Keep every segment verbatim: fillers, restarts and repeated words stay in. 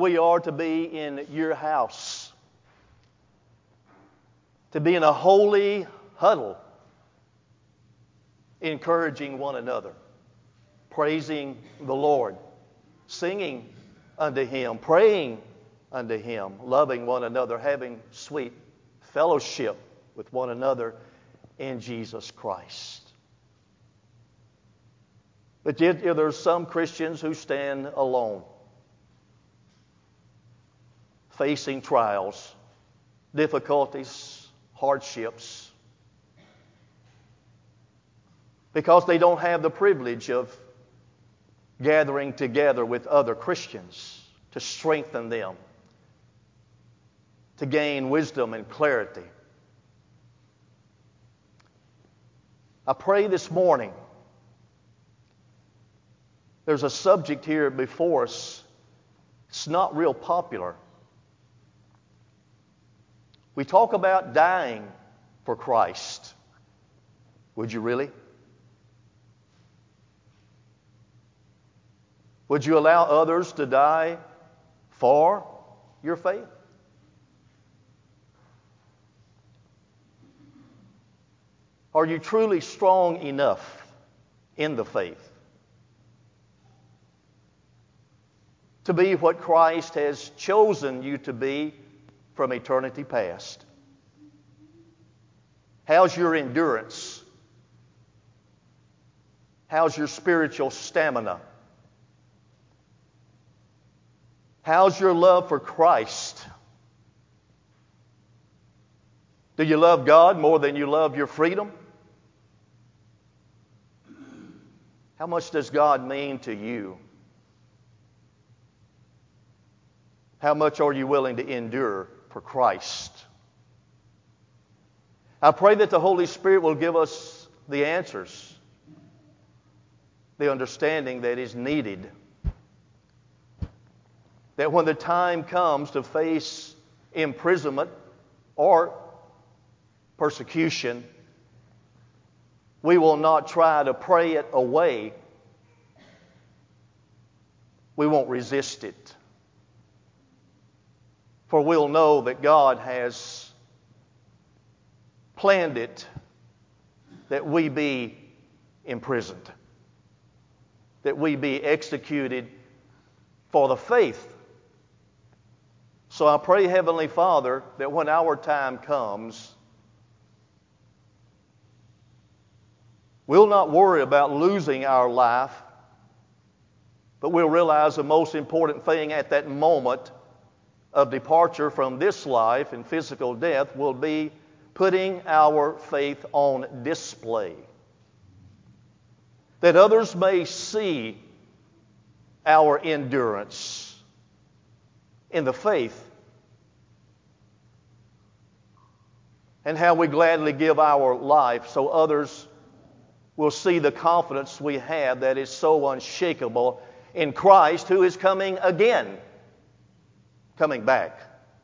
we are to be in your house, to be in a holy huddle, encouraging one another, praising the Lord, singing unto Him, praying unto Him, loving one another, having sweet fellowship with one another in Jesus Christ. But yet there are some Christians who stand alone, facing trials, difficulties, hardships, because they don't have the privilege of gathering together with other Christians to strengthen them, to gain wisdom and clarity. I pray this morning, there's a subject here before us. It's not real popular. We talk about dying for Christ. Would you really? Would you allow others to die for your faith? Are you truly strong enough in the faith to be what Christ has chosen you to be from eternity past? How's your endurance? How's your spiritual stamina? How's your love for Christ? Do you love God more than you love your freedom? How much does God mean to you? How much are you willing to endure for Christ? I pray that the Holy Spirit will give us the answers, the understanding that is needed, that when the time comes to face imprisonment or persecution, we will not try to pray it away. We won't resist it. For we'll know that God has planned it that we be imprisoned, that we be executed for the faith. So I pray, Heavenly Father, that when our time comes, we'll not worry about losing our life, but we'll realize the most important thing at that moment of departure from this life and physical death will be putting our faith on display, that others may see our endurance in the faith and how we gladly give our life so others will see the confidence we have that is so unshakable in Christ, who is coming again, coming back.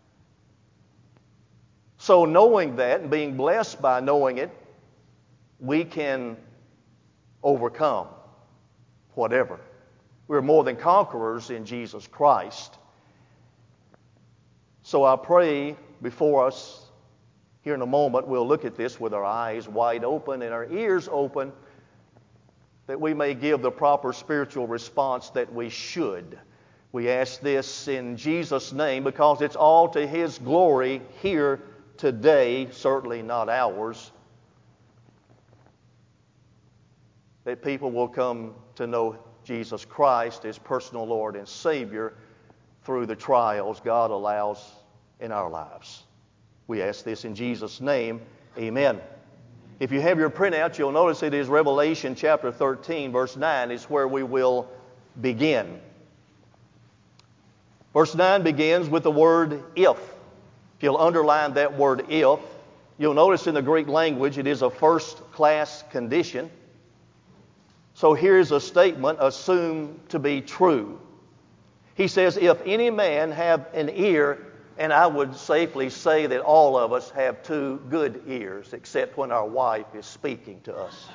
So knowing that and being blessed by knowing it, we can overcome whatever. We're more than conquerors in Jesus Christ. So I pray before us here in a moment, we'll look at this with our eyes wide open and our ears open, that we may give the proper spiritual response that we should. We ask this in Jesus' name because it's all to His glory here today, certainly not ours, that people will come to know Jesus Christ as personal Lord and Savior through the trials God allows in our lives. We ask this in Jesus' name. Amen. If you have your printout, you'll notice it is Revelation chapter thirteen, verse nine is where we will begin. Verse nine begins with the word if. If you'll underline that word if, you'll notice in the Greek language it is a first-class condition. So here's a statement assumed to be true. He says, if any man have an ear, and I would safely say that all of us have two good ears, except when our wife is speaking to us.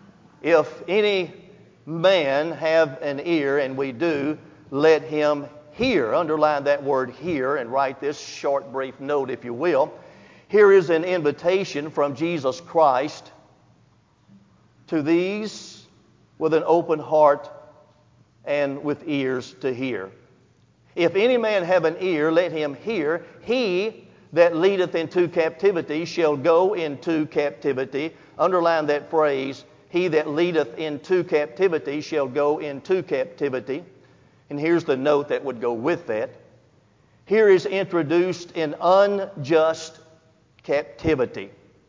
If any man have an ear, and we do, let him here. Underline that word here and write this short, brief note, if you will. Here is an invitation from Jesus Christ to these with an open heart and with ears to hear. If any man have an ear, let him hear. He that leadeth into captivity shall go into captivity. Underline that phrase. He that leadeth into captivity shall go into captivity. And here's the note that would go with that. Here is introduced an unjust captivity,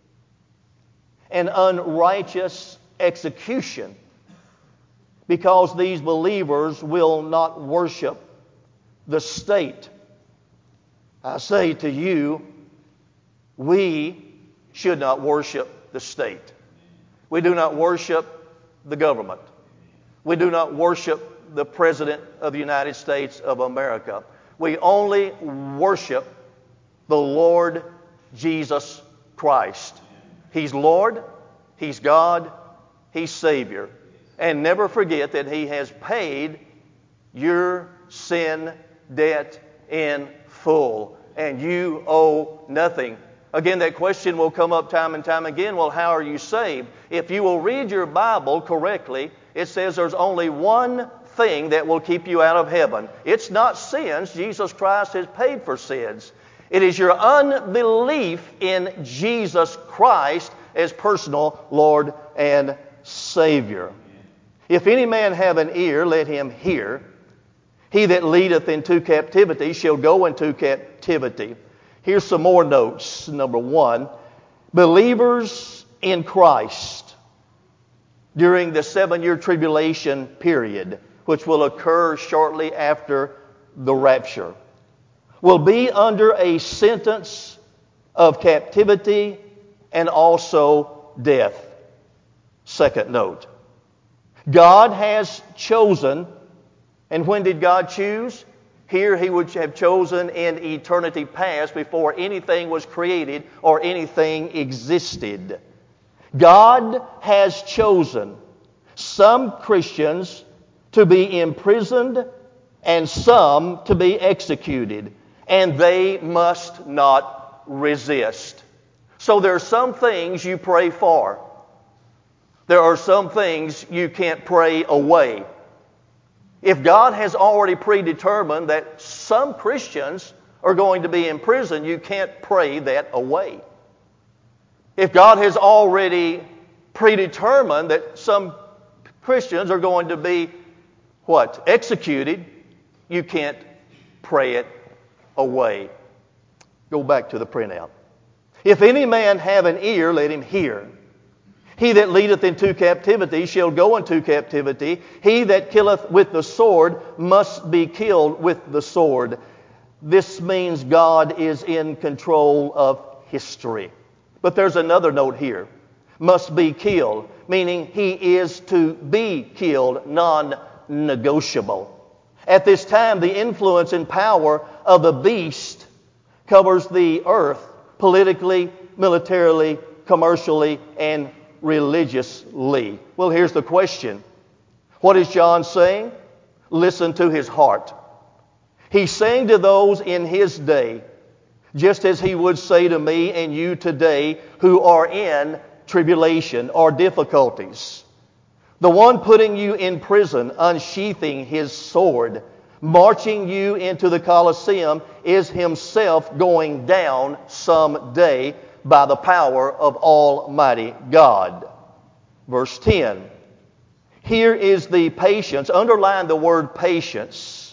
an unrighteous execution, because these believers will not worship the state. I say to you, we should not worship the state. We do not worship the government. We do not worship the President of the United States of America. We only worship the Lord Jesus Christ. He's Lord, He's God, He's Savior. And never forget that He has paid your sin debt in full, and you owe nothing. Again, that question will come up time and time again. Well, how are you saved? If you will read your Bible correctly, it says there's only one thing that will keep you out of heaven. It's not sins. Jesus Christ has paid for sins. It is your unbelief in Jesus Christ as personal Lord and Savior. If any man have an ear, let him hear. He that leadeth into captivity shall go into captivity. Here's some more notes. Number one, believers in Christ during the seven-year tribulation period, which will occur shortly after the rapture, will be under a sentence of captivity and also death. Second note, God has chosen, and when did God choose? Here He would have chosen in eternity past, before anything was created or anything existed. God has chosen some Christians to be imprisoned and some to be executed, and they must not resist. So there are some things you pray for. There are some things you can't pray away. If God has already predetermined that some Christians are going to be in prison, you can't pray that away. If God has already predetermined that some Christians are going to be, what, executed, you can't pray it away. Go back to the printout. If any man have an ear, let him hear. He that leadeth into captivity shall go into captivity. He that killeth with the sword must be killed with the sword. This means God is in control of history. But there's another note here. Must be killed, meaning He is to be killed, non-negotiable. At this time, the influence and power of the beast covers the earth politically, militarily, commercially, and religiously. Well, here's the question. What is John saying? Listen to his heart. He's saying to those in his day, just as he would say to me and you today who are in tribulation or difficulties. The one putting you in prison, unsheathing his sword, marching you into the Colosseum, is himself going down someday by the power of Almighty God. Verse ten. Here is the patience. Underline the word patience.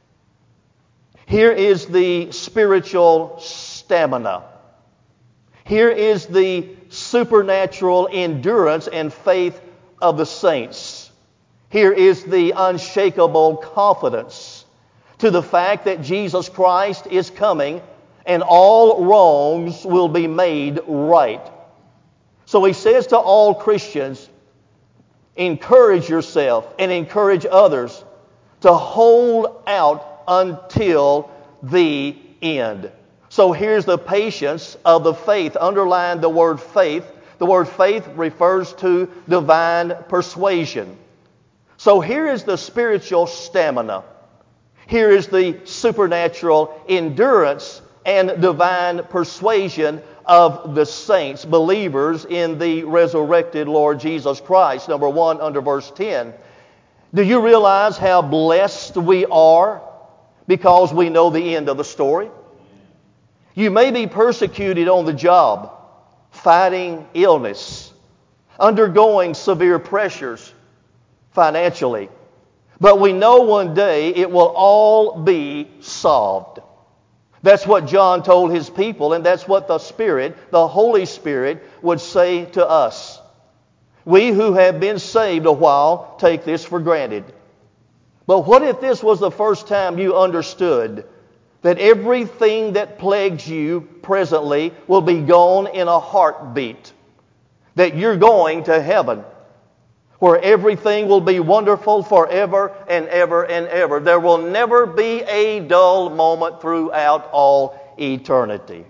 Here is the spiritual stamina. Here is the supernatural endurance and faith of the saints. Here is the unshakable confidence to the fact that Jesus Christ is coming and all wrongs will be made right. So he says to all Christians, encourage yourself and encourage others to hold out until the end. So here's the patience of the faith. Underline the word faith. The word faith refers to divine persuasion. So here is the spiritual stamina. Here is the supernatural endurance and divine persuasion of the saints, believers in the resurrected Lord Jesus Christ. Number one, under verse ten. Do you realize how blessed we are because we know the end of the story? You may be persecuted on the job, fighting illness, undergoing severe pressures financially. But we know one day it will all be solved. That's what John told his people, and that's what the Spirit, the Holy Spirit, would say to us. We who have been saved a while take this for granted. But what if this was the first time you understood that everything that plagues you presently will be gone in a heartbeat? That you're going to heaven, where everything will be wonderful forever and ever and ever. There will never be a dull moment throughout all eternity.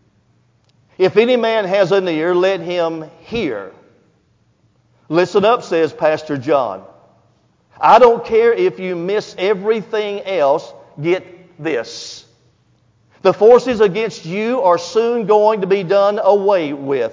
If any man has an ear, let him hear. Listen up, says Pastor John. I don't care if you miss everything else, get this. The forces against you are soon going to be done away with.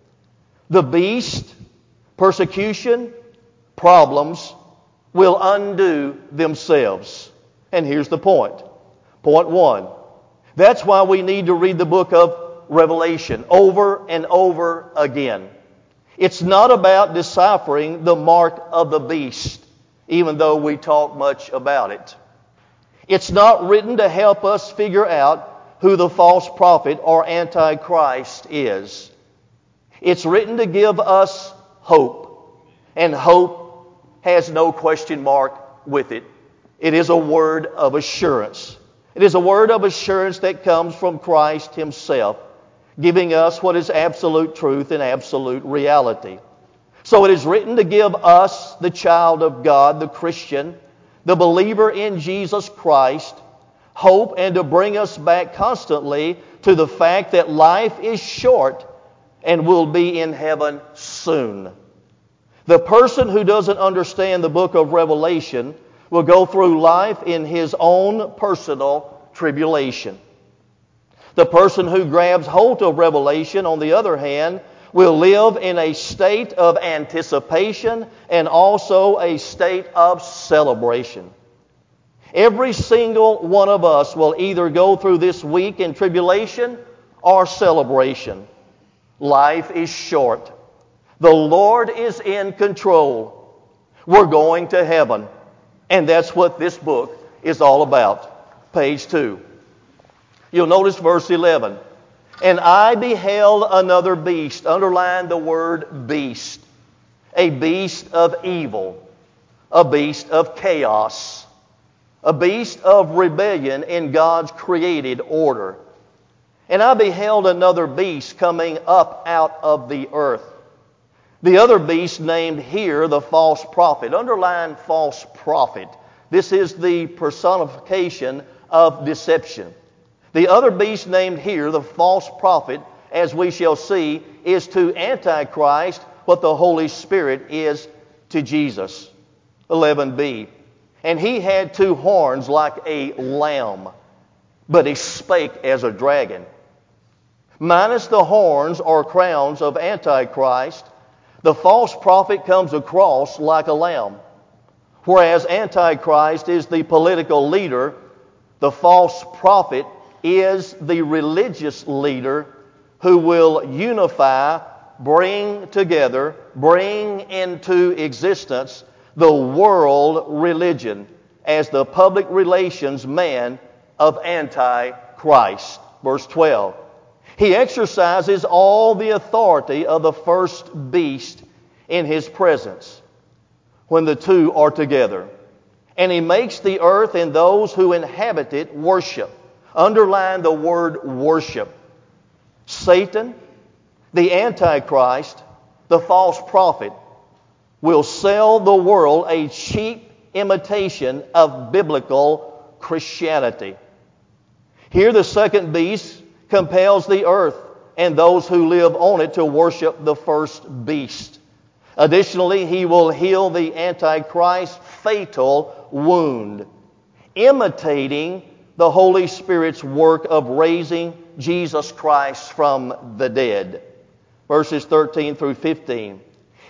The beast, persecution, problems will undo themselves. And here's the point. Point one. That's why we need to read the book of Revelation over and over again. It's not about deciphering the mark of the beast, even though we talk much about it. It's not written to help us figure out who the false prophet or antichrist is. It's written to give us hope, and hope has no question mark with it. It is a word of assurance. It is a word of assurance that comes from Christ Himself, giving us what is absolute truth and absolute reality. So it is written to give us, the child of God, the Christian, the believer in Jesus Christ, hope, and to bring us back constantly to the fact that life is short and we'll be in heaven soon. The person who doesn't understand the book of Revelation will go through life in his own personal tribulation. The person who grabs hold of Revelation, on the other hand, will live in a state of anticipation and also a state of celebration. Every single one of us will either go through this week in tribulation or celebration. Life is short. The Lord is in control. We're going to heaven. And that's what this book is all about. Page two. You'll notice verse eleven. And I beheld another beast. Underline the word beast. A beast of evil. A beast of chaos. A beast of rebellion in God's created order. And I beheld another beast coming up out of the earth. The other beast named here the false prophet. Underline false prophet. This is the personification of deception. The other beast named here, the false prophet, as we shall see, is to Antichrist what the Holy Spirit is to Jesus. eleven b. And he had two horns like a lamb, but he spake as a dragon. Minus the horns or crowns of Antichrist, the false prophet comes across like a lamb. Whereas Antichrist is the political leader, the false prophet is the religious leader who will unify, bring together, bring into existence the world religion as the public relations man of Antichrist. Verse twelve. He exercises all the authority of the first beast in his presence when the two are together. And he makes the earth and those who inhabit it worship. Underline the word worship. Satan, the Antichrist, the false prophet, will sell the world a cheap imitation of biblical Christianity. Here the second beast compels the earth and those who live on it to worship the first beast. Additionally, he will heal the Antichrist's fatal wound. imitating the Holy Spirit's work of raising Jesus Christ from the dead. Verses thirteen through fifteen.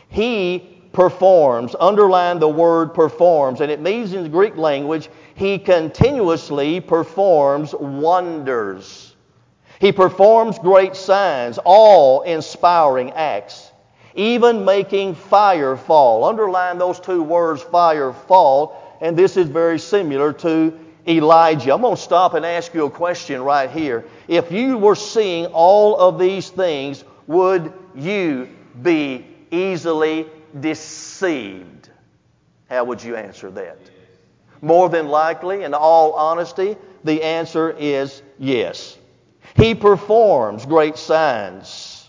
He performs, underline the word performs, and it means in the Greek language, He continuously performs wonders. He performs great signs, awe-inspiring acts, even making fire fall. Underline those two words, fire fall, and this is very similar to Elijah. I'm going to stop and ask you a question right here. If you were seeing all of these things, would you be easily deceived? How would you answer that? More than likely, in all honesty, the answer is yes. He performs great signs,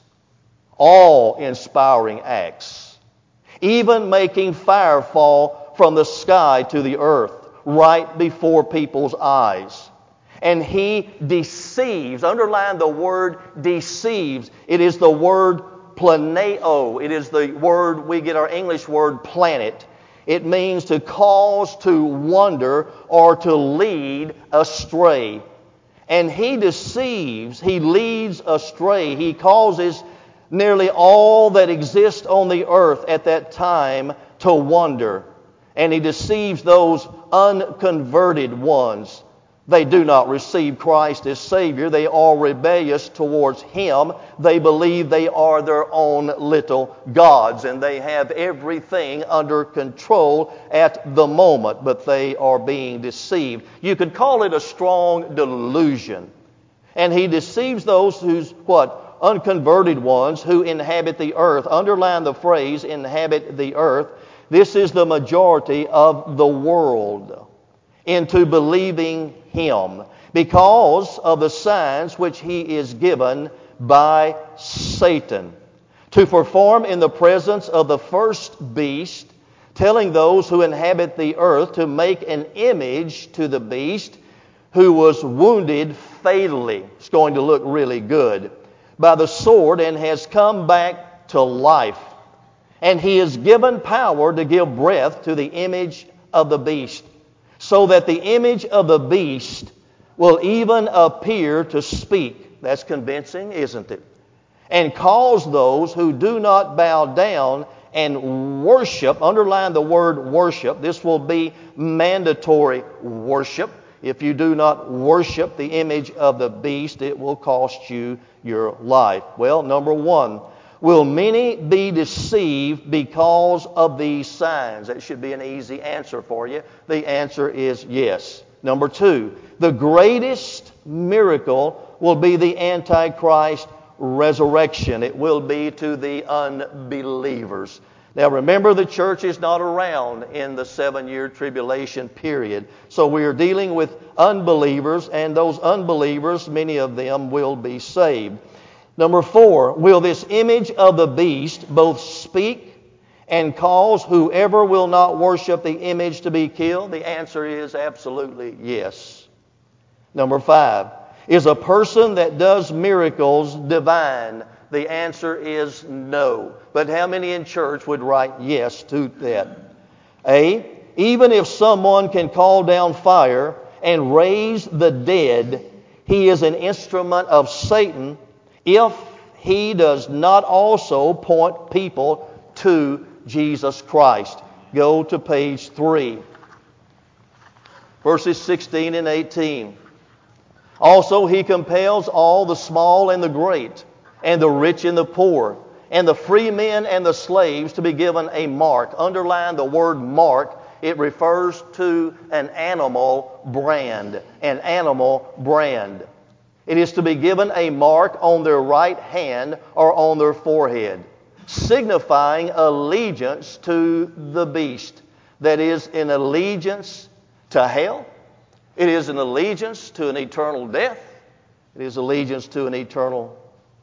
awe-inspiring acts, even making fire fall from the sky to the earth right before people's eyes. And He deceives. Underline the word deceives. It is the word planeo. It is the word we get our English word planet. It means to cause to wander or to lead astray. And He deceives, He leads astray. He causes nearly all that exists on the earth at that time to wander. And He deceives those unconverted ones. They do not receive Christ as Savior. They are rebellious towards Him. They believe they are their own little gods, and they have everything under control at the moment, but they are being deceived. You could call it a strong delusion. And He deceives those who's, what? Unconverted ones who inhabit the earth. Underline the phrase, inhabit the earth. This is the majority of the world into believing Him because of the signs which He is given by Satan to perform in the presence of the first beast, telling those who inhabit the earth to make an image to the beast who was wounded fatally. It's going to look really good. By the sword, and has come back to life. And he is given power to give breath to the image of the beast, so that the image of the beast will even appear to speak. That's convincing, isn't it? And cause those who do not bow down and worship, underline the word worship. This will be mandatory worship. If you do not worship the image of the beast, it will cost you your life. Well, number one, will many be deceived because of these signs? That should be an easy answer for you. The answer is yes. Number two, the greatest miracle will be the Antichrist resurrection. It will be to the unbelievers. Now remember, the church is not around in the seven-year tribulation period. So we are dealing with unbelievers, and those unbelievers, many of them will be saved. Number four, will this image of the beast both speak and cause whoever will not worship the image to be killed? The answer is absolutely yes. Number five, is a person that does miracles divine? The answer is no. But how many in church would write yes to that? A, even if someone can call down fire and raise the dead, he is an instrument of Satan if he does not also point people to Jesus Christ. Go to page three. Verses sixteen and eighteen. Also he compels all the small and the great, and the rich and the poor, and the free men and the slaves to be given a mark. Underline the word mark. It refers to an animal brand. An animal brand. It is to be given a mark on their right hand or on their forehead, signifying allegiance to the beast. That is, an allegiance to hell. It is an allegiance to an eternal death. It is allegiance to an eternal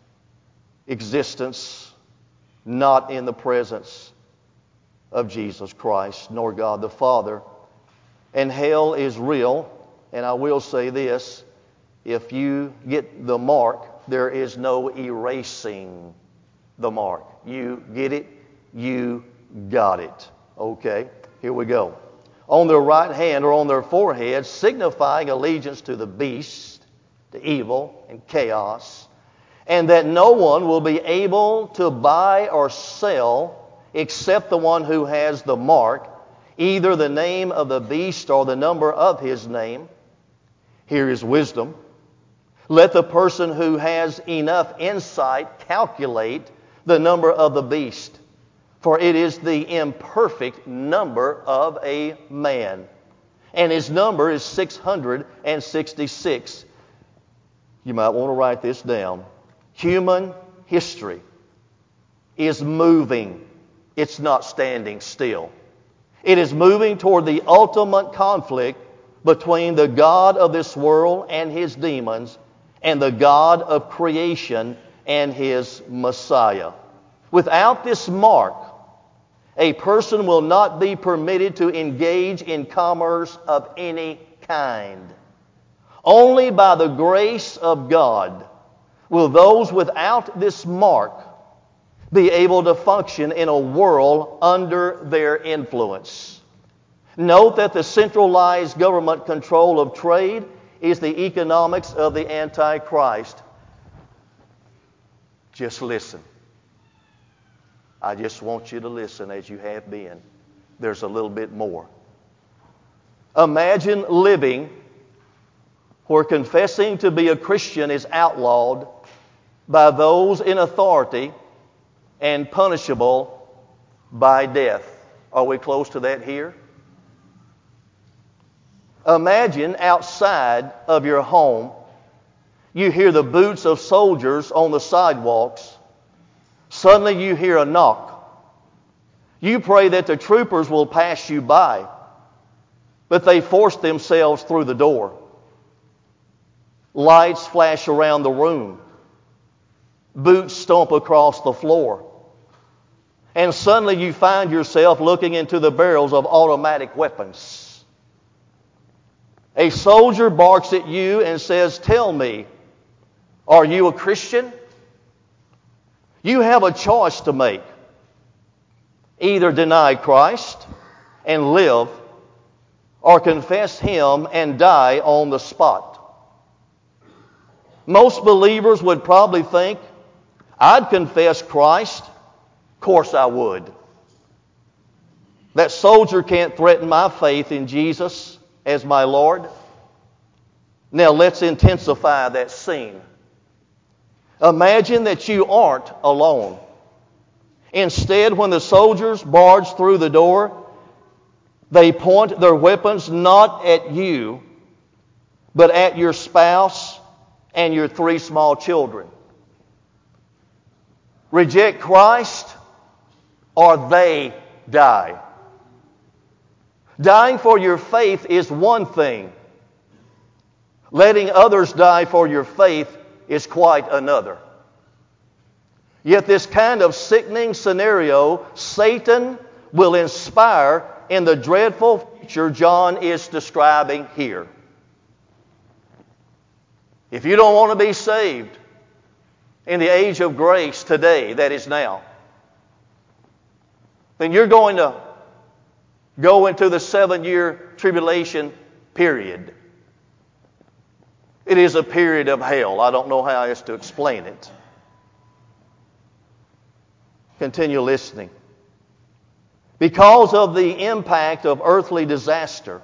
existence, not in the presence of Jesus Christ, nor God the Father. And hell is real, and I will say this, if you get the mark, there is no erasing the mark. You get it, you got it. Okay, here we go. on their right hand or on their forehead, signifying allegiance to the beast, to evil and chaos, and that no one will be able to buy or sell except the one who has the mark, either the name of the beast or the number of his name. Here is wisdom. Let the person who has enough insight calculate the number of the beast, for it is the imperfect number of a man, and his number is six hundred sixty-six. You might want to write this down. Human history is moving. It's not standing still. It is moving toward the ultimate conflict between the God of this world and his demons and the God of creation and his Messiah. Without this mark, a person will not be permitted to engage in commerce of any kind. Only by the grace of God will those without this mark be able to function in a world under their influence. Note that the centralized government control of trade is the economics of the Antichrist. Just listen. I just want you to listen as you have been. There's a little bit more. Imagine living where confessing to be a Christian is outlawed by those in authority and punishable by death. Are we close to that here? Imagine outside of your home, you hear the boots of soldiers on the sidewalks. Suddenly you hear a knock. You pray that the troopers will pass you by, but they force themselves through the door. Lights flash around the room. Boots stomp across the floor. And suddenly you find yourself looking into the barrels of automatic weapons. A soldier barks at you and says, "Tell me, are you a Christian?" You have a choice to make. Either deny Christ and live, or confess Him and die on the spot. Most believers would probably think, "I'd confess Christ. Of course I would. That soldier can't threaten my faith in Jesus as my Lord." Now let's intensify that scene. Imagine that you aren't alone. Instead, when the soldiers barge through the door, they point their weapons not at you, but at your spouse and your three small children. Reject Christ or they die. Dying for your faith is one thing. Letting others die for your faith is quite another. Yet this kind of sickening scenario Satan will inspire in the dreadful future John is describing here. If you don't want to be saved in the age of grace today, that is now, then you're going to go into the seven-year tribulation period. It is a period of hell. I don't know how else to explain it. Continue listening. Because of the impact of earthly disaster,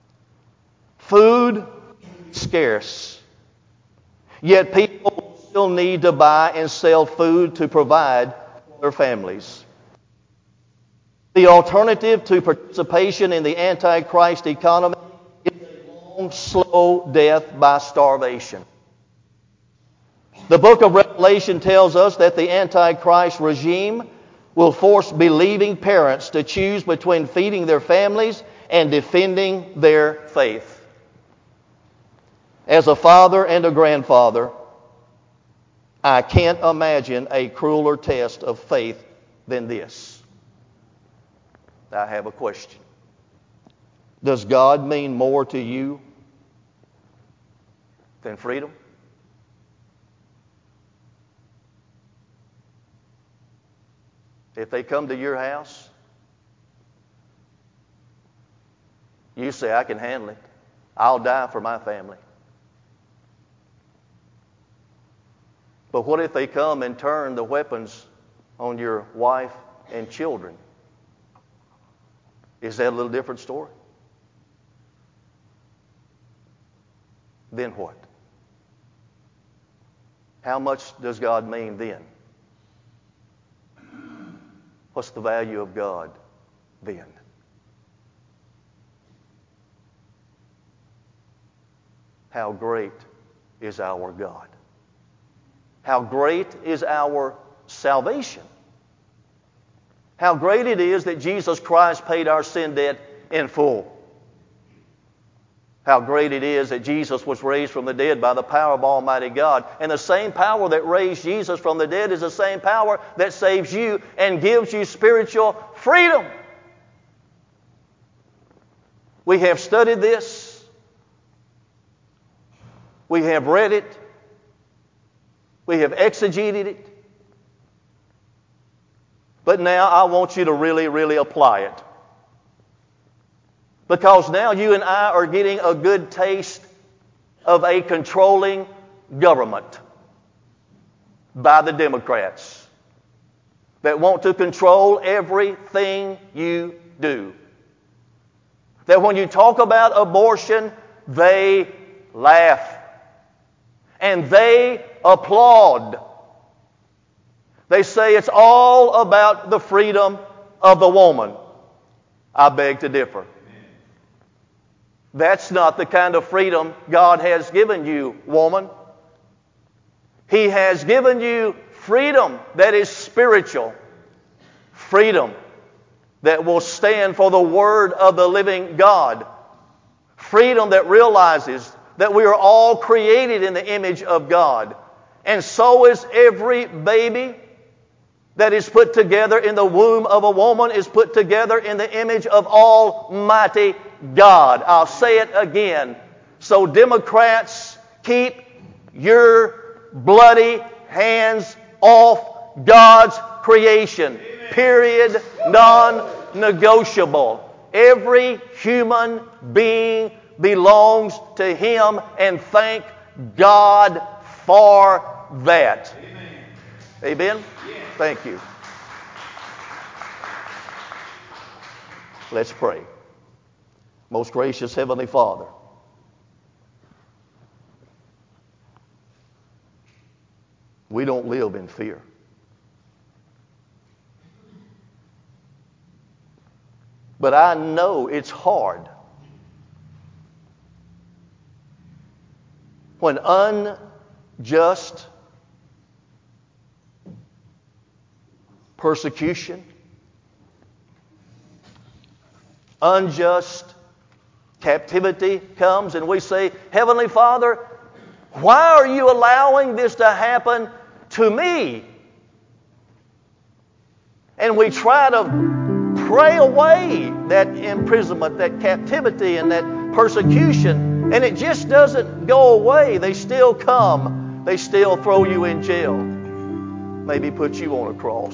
food is scarce. Yet people still need to buy and sell food to provide for their families. The alternative to participation in the Antichrist economy is a long, slow death by starvation. The book of Revelation tells us that the Antichrist regime will force believing parents to choose between feeding their families and defending their faith. As a father and a grandfather, I can't imagine a crueler test of faith than this. I have a question. Does God mean more to you than freedom? If they come to your house You say, I can handle it. I'll die for my family. But what if they come and turn the weapons on your wife and children? Is that a little different story? Then what? How much does God mean then? What's the value of God then? How great is our God? How great is our salvation? How great it is that Jesus Christ paid our sin debt in full. How great it is that Jesus was raised from the dead by the power of Almighty God. And the same power that raised Jesus from the dead is the same power that saves you and gives you spiritual freedom. We have studied this. We have read it. We have exegeted it. But now I want you to really, really apply it. Because now you and I are getting a good taste of a controlling government by the Democrats that want to control everything you do. That when you talk about abortion, they laugh and they applaud. They say it's all about the freedom of the woman. I beg to differ. That's not the kind of freedom God has given you, woman. He has given you freedom that is spiritual. Freedom that will stand for the Word of the living God. Freedom that realizes that we are all created in the image of God. And so is every baby that is put together in the womb of a woman is put together in the image of Almighty God. I'll say it again. So Democrats, keep your bloody hands off God's creation. Period. Non-negotiable. Every human being belongs to Him, and thank God for that. Amen? Amen? Thank you. Let's pray. Most gracious Heavenly Father, we don't live in fear. But I know it's hard when unjust persecution, unjust captivity comes and we say, Heavenly Father, why are you allowing this to happen to me? And we try to pray away that imprisonment, that captivity, and that persecution, and it just doesn't go away. They still come. They still throw you in jail. Maybe put you on a cross.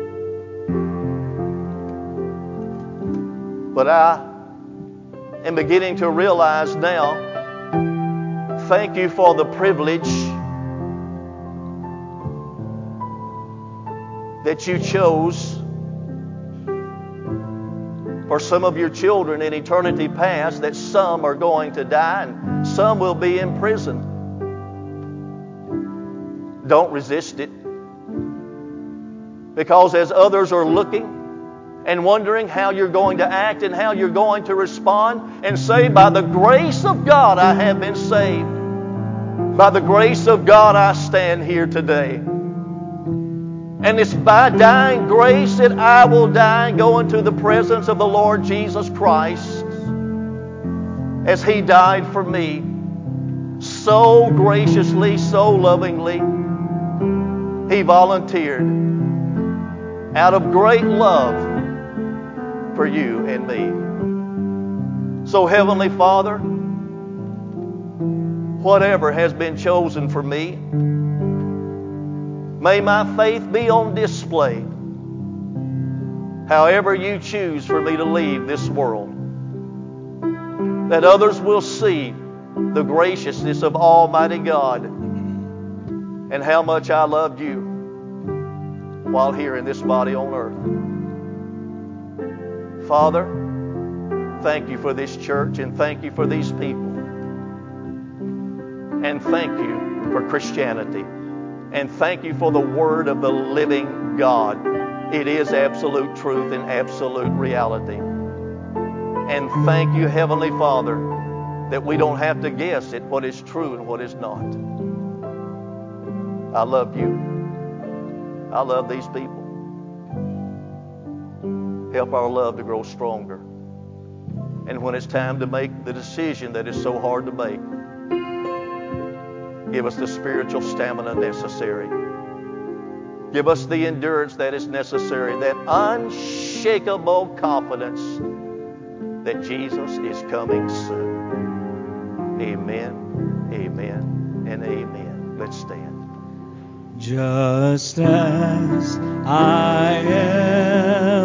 But I am beginning to realize now, thank you for the privilege that you chose for some of your children in eternity past, that some are going to die and some will be imprisoned. Don't resist it. Because as others are looking and wondering how you're going to act and how you're going to respond, and say, by the grace of God I have been saved. By the grace of God I stand here today. And it's by dying grace that I will die and go into the presence of the Lord Jesus Christ as He died for me. So graciously, so lovingly, He volunteered out of great love for you and me. So Heavenly Father, whatever has been chosen for me, may my faith be on display. However you choose for me to leave this world. that others will see the graciousness of Almighty God and how much I loved you while here in this body on earth. Father, thank you for this church, and thank you for these people. And thank you for Christianity. And thank you for the Word of the living God. It is absolute truth and absolute reality. And thank you, Heavenly Father, that we don't have to guess at what is true and what is not. I love you. I love these people. Help our love to grow stronger. And when it's time to make the decision that is so hard to make, give us the spiritual stamina necessary. Give us the endurance that is necessary, that unshakable confidence that Jesus is coming soon. Amen, amen, and amen. Let's stand. Just as I